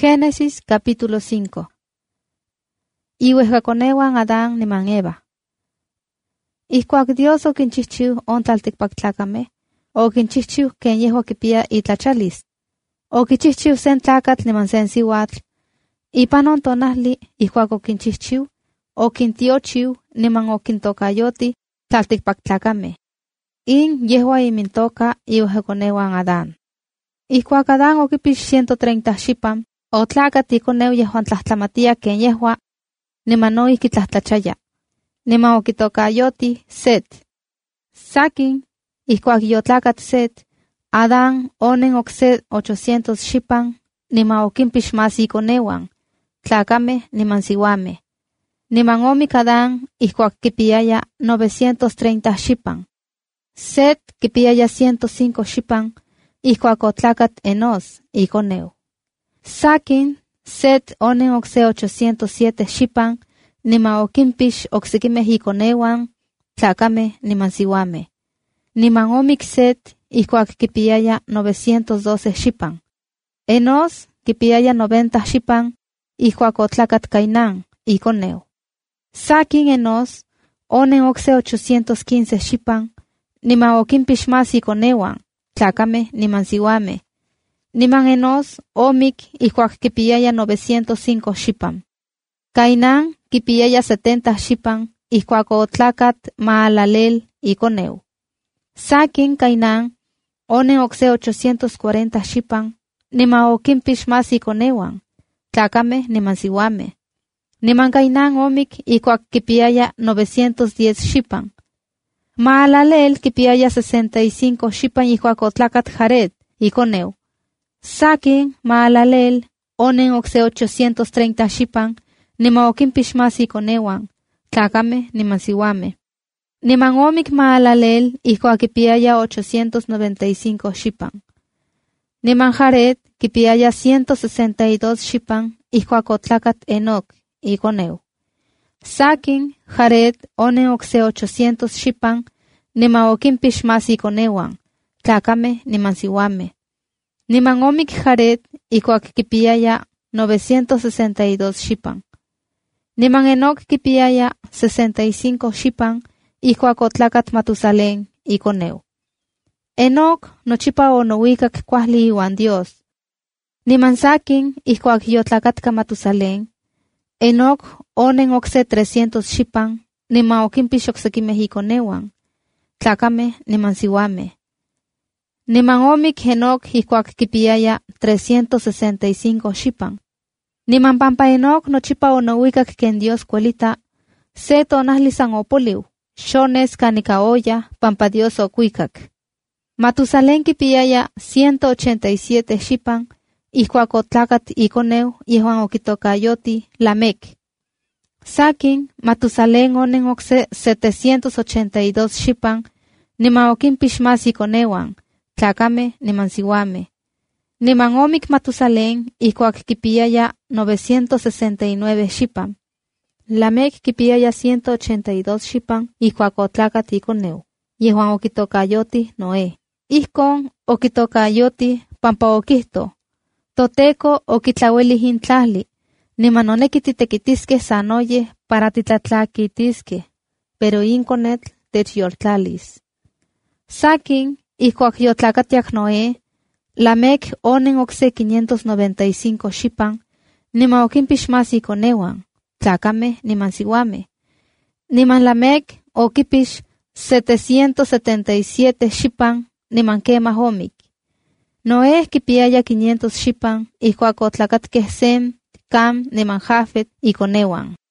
Génesis capítulo 5. Iuehkakonewan Adán niman Eva. Ihkuak Dios okinchihchiu on tlaltikpaktlakame, okinchihchiu ken yehua kipia itlachalis. Okichihchiu sen tlakatl niman sen siuatl. Ipan on tonahli, ihkuak okinchihchiu, okintiochiu niman okintokayoti tlaltikpaktlakame. In yehua imintoka iuehkakonewan Adán. Ihkuak Adán okipix 130 xipan, otlakat ikoneu yehuan tlahtlamatiya ken yehua, niman noihki tlahtlachaya. Niman okitokayoti Set. Sakin, ihkuak yotlakat Set, Adán onen okse 800 xipan, niman okinpix mas ikoneuan, tlakame niman siwame. Niman omik Adán ihkuak kipiaya 930 xipan. Set kipiaya 105 xipan, ihkuak otlakat Enos ikoneu. Sakin, Set onen okse 807 xipan, niman okinpix oksekimeh ikoneuan, tlakame niman siwame. Niman omik Set ihkuak kipiaya 912 xipan. Enos kipiaya 90 xipan, ihkuak otlakat Cainán ikoneu. Sakin Enos onen okse 815 xipan, niman okinpix mas ikoneuan, tlakame niman siwame. Niman Enos omik ihkuak kipiaya 905 xipan. Cainán kipiaya 70 xipan, ihkuak otlakat Mahalaleel ikoneu. Sakin Cainán onen okse 840 xipan, niman okinpix mas ikoneuan, tlakame niman siwame. Niman Cainán omik ihkuak kipiaya 910 xipan. Mahalaleel kipiaya 65 xipan ihkuak otlakat Jared ikoneu. Sakin Mahalaleel onen okse 830 xipan, niman okinpix mas ikoneuan, tlakame niman siwame. Niman omik Mahalaleel ihkuak kipiaya 895 xipan. Niman Jared kipiaya 162 xipan ihkuak otlakat Enoc ikoneu. Sakin Jared onen okse 800 xipan, niman okinpix mas ikoneuan, tlakame niman siwame. Niman omik Jared ihkuak kipiaya 962 xipan. Niman Enoc kipiaya 65 xipan, ihkuak otlakat Matusalén ikoneu. Enoc nochipa onouikak kuajli iwan Dios. Niman sakin ihkuak yotlakatka Matusalén, Enoc onen okse 300 xipan, niman okinpix oksekimeh ikoneuan, tlakame niman siwame. Niman omik Enoc ihkuak kipiaya 365 xipan. Niman pampa Enoc nochipa onouikak ken Dios kuelita, se tonahli san opoliu, xones kanika oya pampa Dios okuikak. Matusalén kipiaya 187 xipan, ihkuak otlakat ikoneu yehuan okitokayoti Lamec. Sakin Matusalén onen okse 782 xipan, niman okinpix mas ikoneuan, tlakame niman siwame. Niman omik Matusalén ihkuak kipiaya 969 xipan. Lamec kipiaya 182 xipan ihkuak otlakat ikoneu, yehuan okitokayoti Noé. Ihkon okitokayoti pampa okihto, Toteko okitlawelih in tlahli, niman oneki titekitiskeh sanoyeh para titlatlakitiskeh, pero in konetl techyoltlalis. Sakin ihkuak yotlakatiak Noé, Lamec onen okse 595 xipan, niman okinpix mas ikoneuan, tlakame niman siwame. Niman Lamec okipix 777 xipan, niman kemah omik. Noé kipiaya 500 xipan ihkuak otlakatkeh Sem, Cam niman Jafet ikoneuan.